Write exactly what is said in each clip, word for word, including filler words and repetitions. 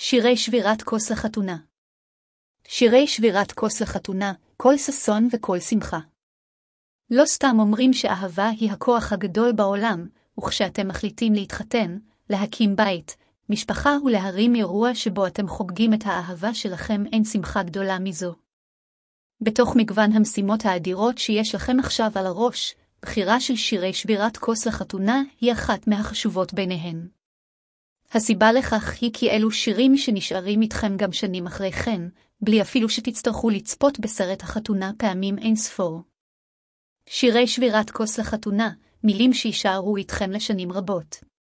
שירי שבירת כוס לחתונה. שירי שבירת כוס לחתונה, כל ששון וכל שמחה. לא סתם אומרים שאהבה היא הכוח הגדול בעולם, וכשאתם מחליטים להתחתן, להקים בית, משפחה ולהרים אירוע שבו אתם חוגגים את האהבה שלכם, אין שמחה גדולה מזו. בתוך מגוון המשימות האדירות שיש לכם עכשיו על הראש, בחירה של שירי שבירת כוס לחתונה היא אחת מהחשובות ביניהן. הסיבה לכך היא כי אלו שירים שנשארים איתכם גם שנים אחרי כן, בלי אפילו שתצטרכו לצפות בסרט החתונה פעמים אין ספור. שירי שבירת כוס לחתונה, מילים שישארו איתכם לשנים רבות.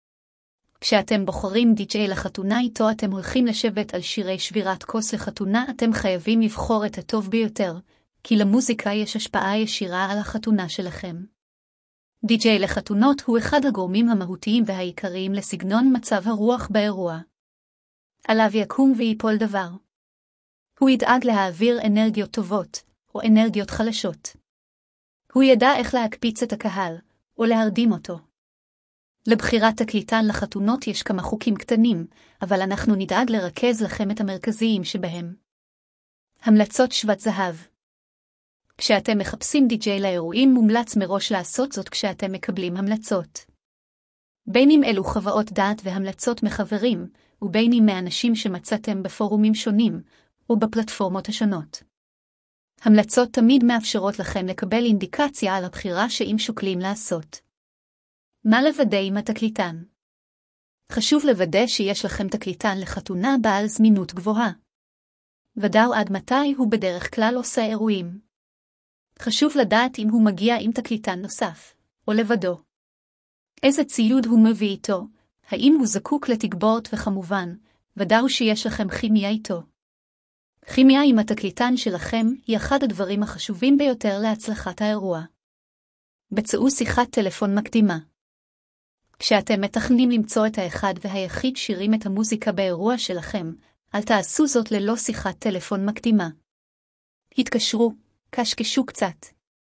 כשאתם בוחרים די-ג'יי לחתונה איתו אתם הולכים לשבת על שירי שבירת כוס לחתונה, אתם חייבים לבחור את הטוב ביותר, כי למוזיקה יש השפעה ישירה על החתונה שלכם. די-ג'יי לחתונות הוא אחד הגורמים המהותיים והעיקריים לסגנון מצב הרוח באירוע. עליו יקום ויפול דבר. הוא ידאג להעביר אנרגיות טובות, או אנרגיות חלשות. הוא ידע איך להקפיץ את הקהל, או להרדים אותו. לבחירת תקליטן לחתונות יש כמה חוקים קטנים, אבל אנחנו נדאג לרכז לכם את המרכזיים שבהם. המלצות שוות זהב. כשאתם מחפשים די-ג'יי לאירועים מומלץ מראש לעשות זאת כשאתם מקבלים המלצות. בין אם אלו חוות דעת והמלצות מחברים, ובין אם מאנשים שמצאתם בפורומים שונים, או בפלטפורמות השונות. המלצות תמיד מאפשרות לכם לקבל אינדיקציה על הבחירה שאם שוקלים לעשות. מה לוודא עם התקליטן? חשוב לוודא שיש לכם תקליטן לחתונה בעל זמינות גבוהה. ודאו עד מתי הוא בדרך כלל עושה אירועים. חשוב לדעת אם הוא מגיע עם תקליטן נוסף, או לבדו. איזה ציוד הוא מביא איתו, האם הוא זקוק לתגבורת וכמובן, ודאו שיש לכם כימיה איתו. כימיה עם התקליטן שלכם היא אחד הדברים החשובים ביותר להצלחת האירוע. בצעו שיחת טלפון מקדימה. כשאתם מתכננים למצוא את האחד והיחיד שירים את המוזיקה באירוע שלכם, אל תעשו זאת ללא שיחת טלפון מקדימה. התקשרו, קשקשו קצת.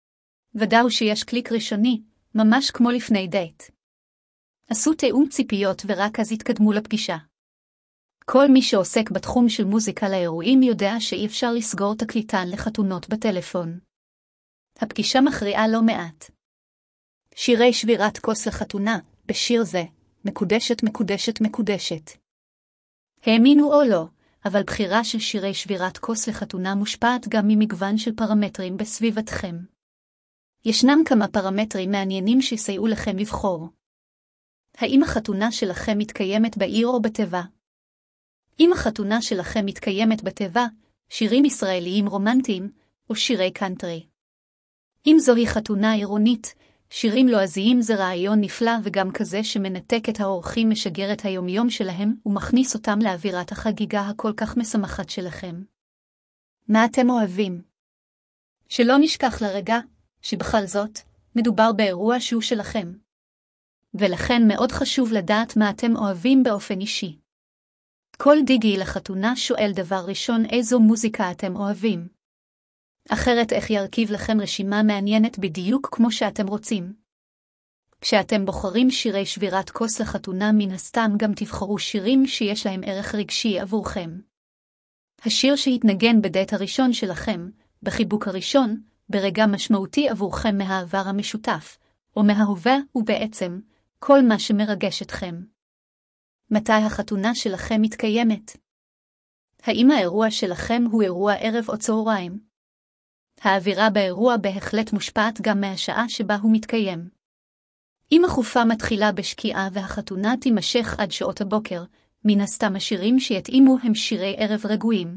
ודאו שיש קליק ראשוני, ממש כמו לפני דייט. עשו תאום ציפיות ורק אז התקדמו לפגישה. כל מי שעוסק בתחום של מוזיקה לאירועים יודע שאי אפשר לסגור תקליטן לחתונות בטלפון. הפגישה מכריעה לא מעט. שירי שבירת כוס לחתונה, בשיר זה, מקודשת מקודשת מקודשת. האמינו או לא, אבל בחירה של שירי שבירת כוס לחתונה מושפעת גם ממגוון של פרמטרים בסביבתכם. ישנם כמה פרמטרים מעניינים שיסייעו לכם לבחור. האם החתונה שלכם מתקיימת בעיר או בטבע? אם החתונה שלכם מתקיימת בטבע, שירים ישראליים רומנטיים או שירי קאנטרי. אם זוהי חתונה עירונית, שירים לועזיים זה רעיון נפלא וגם כזה שמנתק את האורחים משגר את היומיום שלהם ומכניס אותם לאווירת החגיגה הכל כך משמחת שלכם. מה אתם אוהבים? שלא נשכח לרגע, שבכל זאת, מדובר באירוע שהוא שלכם. ולכן מאוד חשוב לדעת מה אתם אוהבים באופן אישי. כל די-ג'יי לחתונה שואל דבר ראשון איזו מוזיקה אתם אוהבים. אחרת איך ירכיב לכם רשימה מעניינת בדיוק כמו שאתם רוצים. כשאתם בוחרים שירי שבירת כוס לחתונה מן הסתם גם תבחרו שירים שיש להם ערך רגשי עבורכם. השיר שהתנגן בדייט הראשון שלכם, בחיבוק הראשון, ברגע משמעותי עבורכם מהעבר המשותף, או מההווה ובעצם, כל מה שמרגש אתכם. מתי החתונה שלכם מתקיימת? האם האירוע שלכם הוא אירוע ערב או צהריים? האווירה באירוע בהחלט מושפעת גם מהשעה שבה הוא מתקיים. אם החופה מתחילה בשקיעה והחתונה תימשך עד שעות הבוקר, מן הסתם השירים שיתאימו הם שירי ערב רגועים.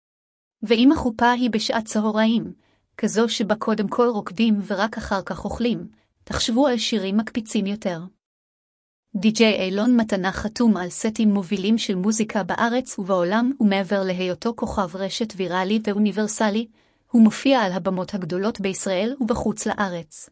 ואם החופה היא בשעת צהריים, כזו שבה קודם כל רוקדים ורק אחר כך אוכלים, תחשבו על שירים מקפיצים יותר. די-ג'יי אילון מתנה חתום על סטים מובילים של מוזיקה בארץ ובעולם ומעבר להיותו כוכב רשת ויראלי ואוניברסלי, הוא מופיע על הבמות הגדולות בישראל ובחוץ לארץ.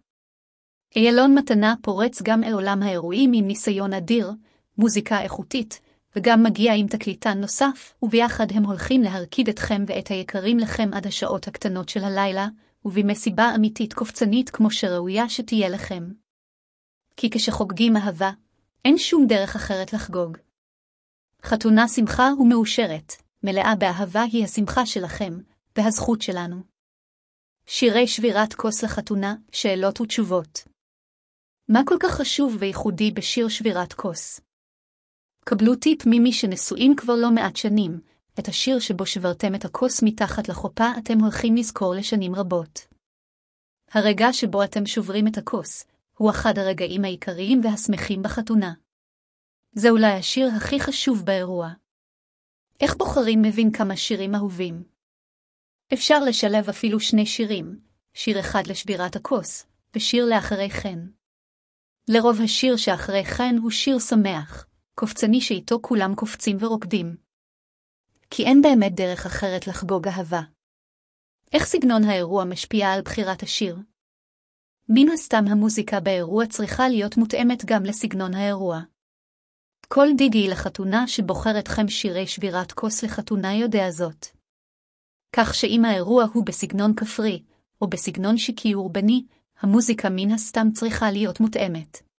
אילון מתנה פורץ גם אל עולם האירועים עם ניסיון אדיר, מוזיקה איכותית, וגם מגיע עם תקליטן נוסף, וביחד הם הולכים להרקיד אתכם ואת היקרים לכם עד השעות הקטנות של הלילה, ובמסיבה אמיתית קופצנית כמו שראויה שתהיה לכם. כי כשחוגגים אהבה, אין שום דרך אחרת לחגוג. חתונה שמחה ומאושרת, מלאה באהבה היא השמחה שלכם, והזכות שלנו. שירי שבירת כוס לחתונה, שאלות ותשובות. מה כל כך חשוב וייחודי בשיר שבירת כוס? קבלו טיפ ממי שנשואים כבר לא מעט שנים, את השיר שבו שברתם את הכוס מתחת לחופה אתם הולכים לזכור לשנים רבות. הרגע שבו אתם שוברים את הכוס, הוא אחד הרגעים העיקריים והשמחים בחתונה. זה אולי השיר הכי חשוב באירוע. איך בוחרים מבין כמה שירים אהובים? אפשר לשלב אפילו שני שירים, שיר אחד לשבירת הכוס, ושיר לאחרי כן. לרוב השיר שאחרי כן הוא שיר שמח, קופצני שאיתו כולם קופצים ורוקדים. כי אין באמת דרך אחרת לחגוג אהבה. איך סגנון האירוע משפיע על בחירת השיר? מן הסתם המוזיקה באירוע צריכה להיות מותאמת גם לסגנון האירוע. כל דיגי לחתונה שבוחר אתכם שירי שבירת כוס לחתונה יודע זאת. כך שאם האירוע הוא בסגנון כפרי, או בסגנון שיקי אורבני, המוזיקה מן הסתם צריכה להיות מותאמת.